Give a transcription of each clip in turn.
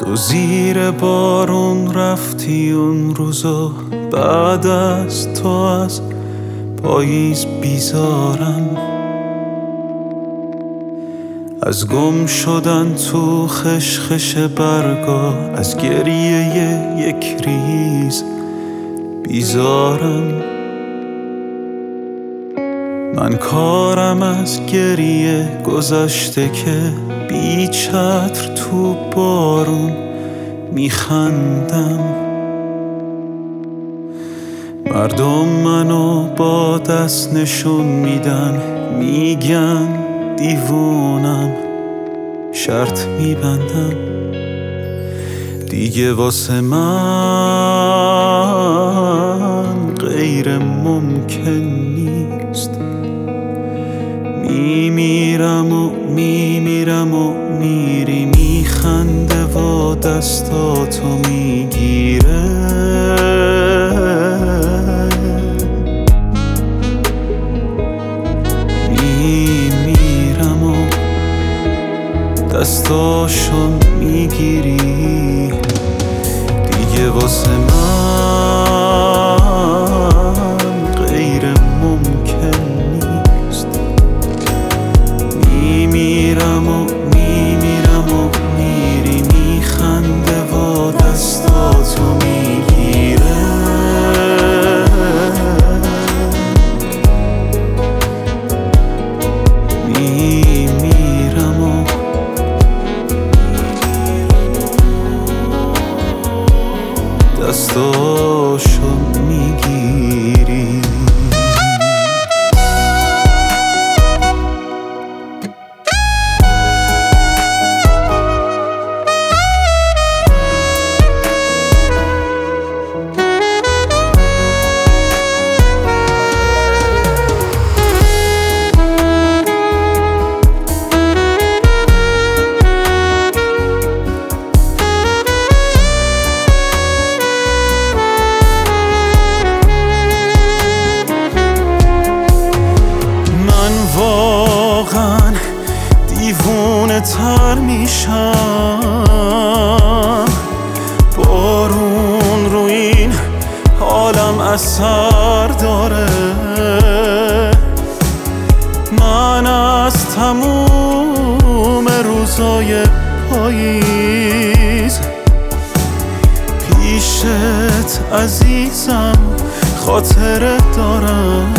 تو زیر بارون رفتی اون روزا، بعد از تو از پاییز بیزارم، از گم شدن تو خشخش برگا، از گریه یک ریز بیزارم. من کارم از گریه گذشته که بی چتر تو بارون میخندم. مردم منو با دست نشون میدن، میگن دیوونم، شرط میبندم. دیگه واسه من غیر ممکن نیست. میمیرم و میمیرم و میری، میخنده و دستاتو میگیره. میمیرم و دستاشو میگیری. دیگه واسه من غیر ممکن نیست. میمیرم و میمیرم و میری، میخنده و دستاتو میگیره. میمیرم و دستاشو میگیری. واقعا دیوونه تر میشم، بارون رو این حالم اثر داره. من از تموم روزای پاییز پیشت عزیزم خاطره دارم.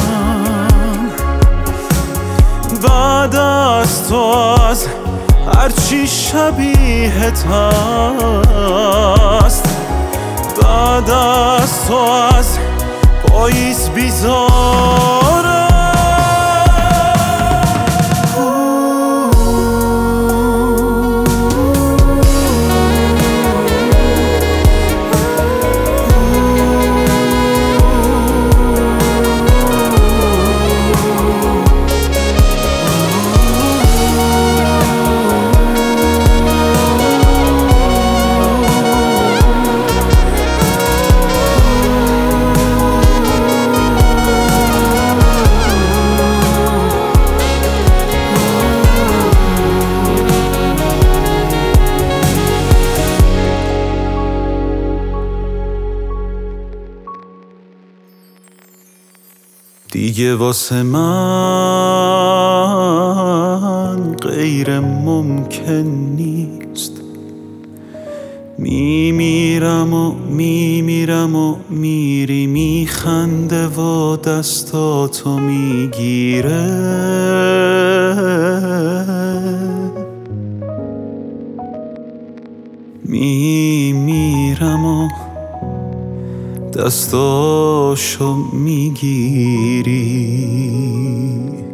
بعد از تو از هرچی شبیهت هست، بعد از تو از پاییز بیزارم. دیگه واسه من غیر ممکن نیست. میمیرم و میمیرم و میری، میخنده و دستاتو میگیره. میمیرم و دستاشو میگیری.